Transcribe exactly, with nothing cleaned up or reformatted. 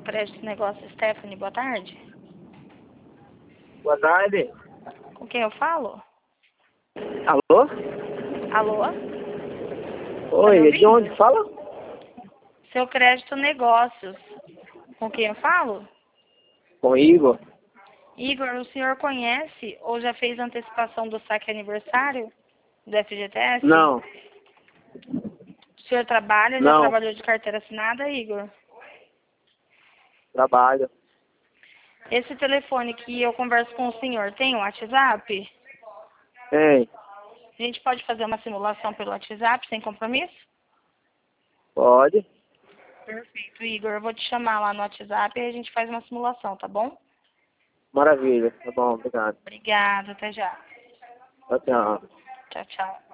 Crédito Negócio Stephanie, boa tarde. Boa tarde. Com quem eu falo? Alô? Alô? Oi, me é de onde fala? Seu Crédito Negócios. Com quem eu falo? Com Igor. Igor, o senhor conhece ou já fez antecipação do saque aniversário do F G T S? Não, O senhor trabalha, já não, trabalhou de carteira assinada, Igor? trabalho. Esse telefone que eu converso com o senhor tem um WhatsApp? Tem, A gente pode fazer uma simulação pelo WhatsApp sem compromisso? pode. Perfeito, Igor. Eu vou te chamar lá no WhatsApp e a gente faz uma simulação, tá bom? Maravilha, tá bom, obrigado. Obrigada, até já. Tchau, tchau. Tchau, tchau.